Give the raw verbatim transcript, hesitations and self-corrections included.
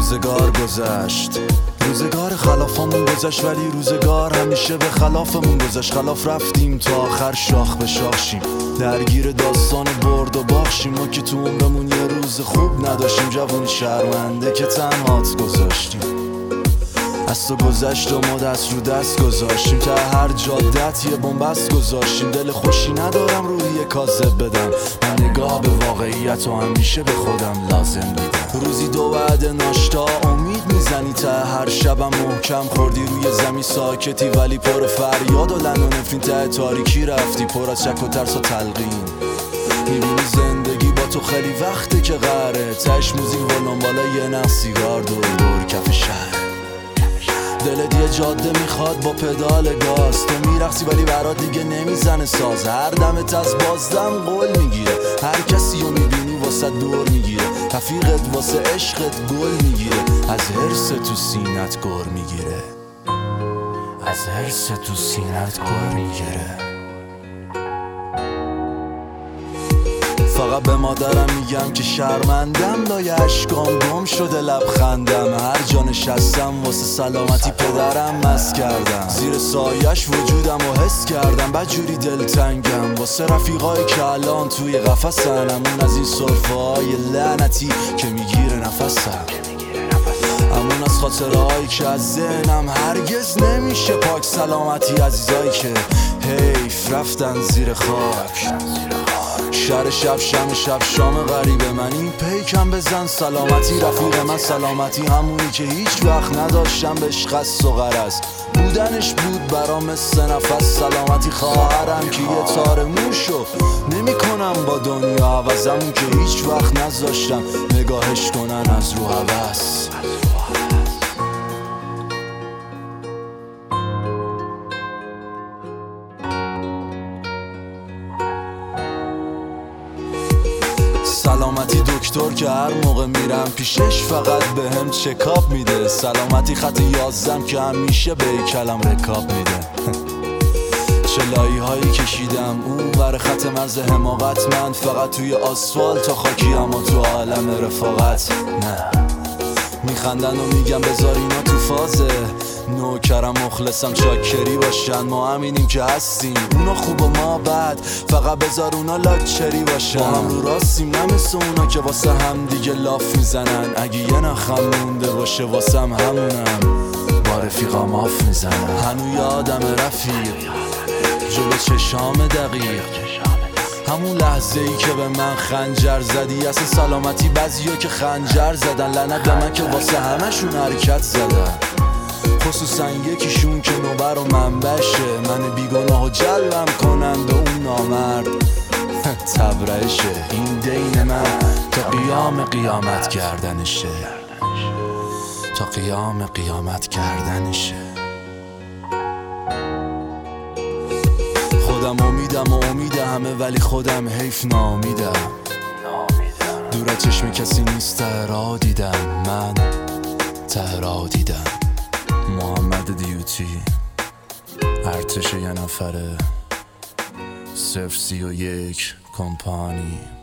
روزگار گذشت، روزگار خلافمون گذشت، ولی روزگار همیشه به خلافمون گذشت. خلاف رفتیم تا آخر شاخ به شاخ شیم، درگیر داستان برد و باخشیم. ما که تو عمرمون یه روز خوب نداشتیم، جوون شرمنده که تنهات گذاشتیم. از تو گذشت و ما دست رو دست گذاشتیم، تا هر جادت یه بنبست گذاشتیم. دل خوشی ندارم روی کاذب بدم، من نگاه به واقعیت و همیشه به خودم لازم دیدم. روزی دو وعده ناشتا امید میزنی، تا هر شبم محکم خوردی روی زمین ساکتی، ولی پر فریاد و لن و نفرین. ته تاریکی رفتی پر از شک و ترس و تلقین. میبینی زندگی با تو خیلی وقته که قره، تهش موزیک ولوم بالا، یه نخ سیگار دور دور کف شهر. دلت یه جاده میخواد با پدال گاز، تو میرقصی ولی برات دیگه نمیزنه ساز. هر دمت از بازدم قول میگیره، هر کسی رو میبینی واسه دور میگیره. رفیقت واسه عشقت گل میگیره، از حرس تو سینت گر میگیره، از حرس تو سینت گر میگیره. فقط به مادرم میگم که شرمندم، لای اشکام گم شده لبخندم. هر جا نشستم واسه سلامتی پدرم مست کردم، زیر سایش وجودم و حس کردم. بدجوری دلتنگم واسه رفیقای که الان توی قفسن، همون از این صرفه های لعنتی که میگیره نفسم. همون از خاطرهایی که از ذهنم هرگز نمیشه پاک. سلامتی عزیزایی که حیف رفتن زیر خاک. شهر شب شم شب شام غریبه من، این پیکم بزن سلامتی. رفیق من سلامتی همونی که هیچ وقت نداشتم بهش قصد و غرض، بودنش بود برام مثل نفس. سلامتی خواهرم که یه تار موشو نمی کنم با دنیا عوض، همون که هیچ وقت نذاشتم نگاهش کنن از رو هوس. سلامتی دکتر که هر موقع میرم پیشش فقط به هم چکاپ میده. سلامتی خط یازدم که همیشه به کلم رکاب میده. چلایی هایی کشیدم اون ور خط مرز حماقت، من فقط توی آسفالت تا خاکی، اما تو عالم رفاقت نه. میخندن و میگم بذار اینا تو فازه، نوکرم مخلصم چاکری باشن. ما همینیم که هستیم، اونا خوب و ما بد، فقط بذار اونا لاکچری باشن. ما هم رو راستیم نمیسه اونا که واسه هم دیگه لاف میزنن. اگه یه نخم مونده باشه واسم همونم، با رفیقا ماف میزنن. هنو یادم رفیق جلو چشام دقیق، همون لحظه ای که به من خنجر زدی. اصلا سلامتی بعضیا که خنجر زدن، لعنت به من که واسه همشون حرکت زدن. خصوصا یکیشون که نوبر و منبشه، من بیگناه و جلبم کنند و اون نامرد تبرشه. این دین من تا قیام قیامت کردنشه، تا قیام قیامت کردنشه. خودم امیدم و امید همه، ولی خودم حیف نامیدم. دور از چشم کسی نیست تهرا دیدم، من تهرا دیدم. محمد دیوتی، ارتش یه نفره، صفر سی و یک کمپانی.